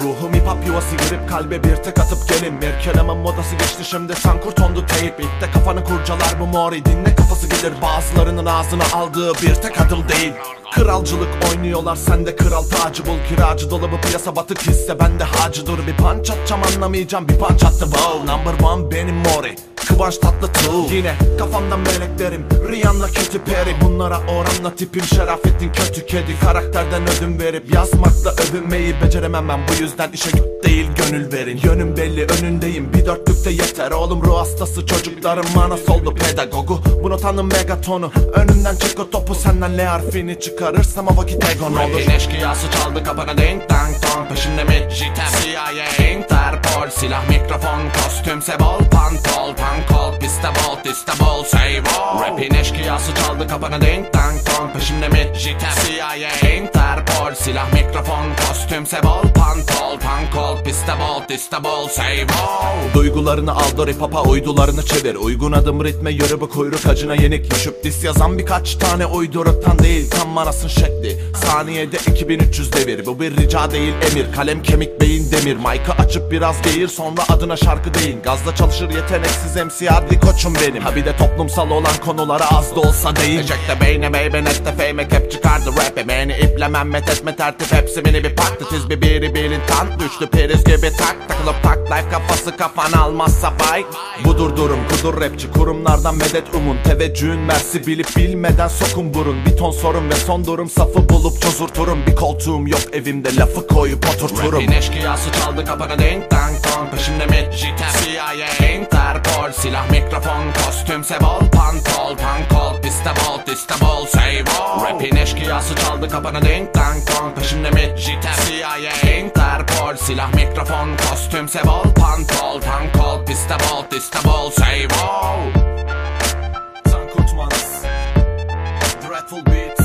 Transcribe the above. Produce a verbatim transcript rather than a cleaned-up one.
Ruhum hip hop yuvası girip kalbe bir tek atıp gelin. Bir kelamın modası geçti şimdi sen kurt ondu teyip. İlk de kafanı kurcalar bu mori, dinle kafası gelir. Bazılarının ağzına aldığı bir tek adım değil. Kralcılık oynuyorlar, sen de kral tacı bul. Kiracı dolabı piyasa batık hisse, ben de hacı dur. Bir punch atacağım anlamayacağım, bir punch attı wow. Number one benim mori, Kıvanç Tatlıtuğ. Yine kafamdan meleklerim, Rihanna Katy Perry. Bunlara oranla tipim Şerafettin kötü kedi. Karakterden ödün verip yazmakla övünmeyi beceremem ben. Bu yüzden işe güç değil gönül verin. Yönüm belli önündeyim, bir dörtlükte yeter. Oğlum ruh hastası çocuklarım bana soldu pedagogu. Bu notanın megatonu, önümden çık o topu. Senden L harfini çıkarırsam o vakit egon olur. Rap'in eşkıyası çaldı kapına ding dang dong. Peşimde mi jitem, C I A, Interpol. Silah, mikrofon, kostümse bol pantol. Pankol, piste bol, tiste bol, say wow. Rap'in eşkıyası çaldı kapına ding dang dong. Peşimde mi jitem, C I A, Interpol. Silah, mikrofon, kostümse bol pantol. Pankol, piste bol, tiste bol, say wow. Duygularını aldır hip hop'a, uydularını çevir. Uygun adım ritme yürü, bu kuyruk acına yenik. Düşüp dis yazan birkaç tane uyduruktan değil, tam manasın şekli. Saniyede iki bin üç yüz devir, bu bir rica değil emir. Kalem kemik beyin demir, mic'ı açıp biraz geğir, sonra adına şarkı deyin. Gazla çalışır yeteneksiz M C harbi koçum benim. Ha bir de toplumsal olan konulara az da olsa değin. Ecekte beyne meybe nette fame hep çıkardı rap'i. Beni iple memmet etme tertip, hepsi mini bir paktı. Tiz bir biri birin tant, düştü priz gibi tak. Takılıp tak life, kafası kafan almazsa bay. Budur durum, kudur rapçi kurumlardan medet umun. Teveccühün mersi bilip bilmeden sokun burun. Bir ton sorun ve son durum, safı bulup çözurturum. Bir koltuğum yok evimde, lafı koyup oturturum. Rap'in eşkıyası çaldı kapına ding dang dong. Peşimde mi jitem, C I A, Interpol. Silah, mikrofon, kostümse bol pantol. Pankol, piste bol, tiste bol, say wow. Rap'in eşkıyası çaldı kapına ding dang dong. Peşimde mi jitem, C I A, Interpol. Silah, mikrofon, kostümse bol pantol. Pankol, piste bol, tiste bol, say wow. Can Kurtmaz, Dreadful Beats.